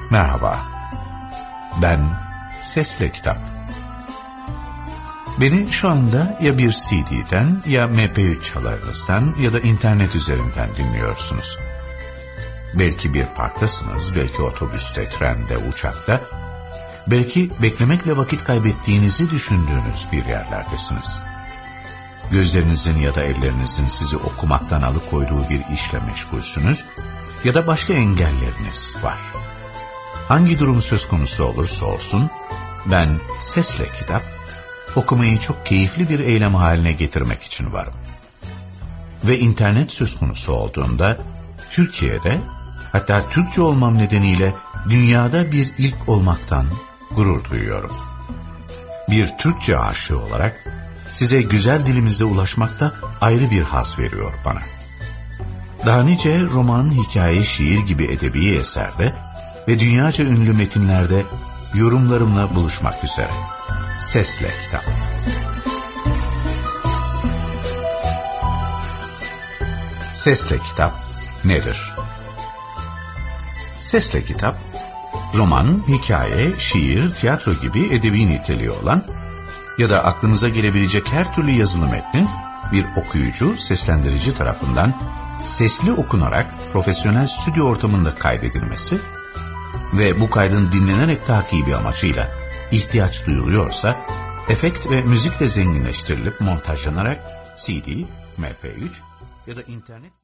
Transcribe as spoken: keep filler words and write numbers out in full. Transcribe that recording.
Merhaba, ben Sesle Kitap. Beni şu anda ya bir C D'den ya M P üç çalarınızdan ya da internet üzerinden dinliyorsunuz. Belki bir parktasınız, belki otobüste, trende, uçakta, belki beklemekle vakit kaybettiğinizi düşündüğünüz bir yerlerdesiniz. Gözlerinizin ya da ellerinizin sizi okumaktan alıkoyduğu bir işle meşgulsünüz ya da başka engelleriniz var. Hangi durum söz konusu olursa olsun, ben Sesle Kitap, okumayı çok keyifli bir eylem haline getirmek için varım. Ve internet söz konusu olduğunda, Türkiye'de, hatta Türkçe olmam nedeniyle dünyada bir ilk olmaktan gurur duyuyorum. Bir Türkçe aşığı olarak, size güzel dilimizde ulaşmak da ayrı bir haz veriyor bana. Daha nice roman, hikaye, şiir gibi edebi eserde ve dünyaca ünlü metinlerde yorumlarımla buluşmak üzere. Sesle Kitap. Sesle Kitap nedir? Sesle Kitap, roman, hikaye, şiir, tiyatro gibi edebi niteliği olan ya da aklınıza gelebilecek her türlü yazılı metnin bir okuyucu, seslendirici tarafından sesli okunarak profesyonel stüdyo ortamında kaydedilmesi ve bu kaydın dinlenerek takibi amacıyla ihtiyaç duyuluyorsa efekt ve müzikle zenginleştirilip montajlanarak C D, M P üç ya da internet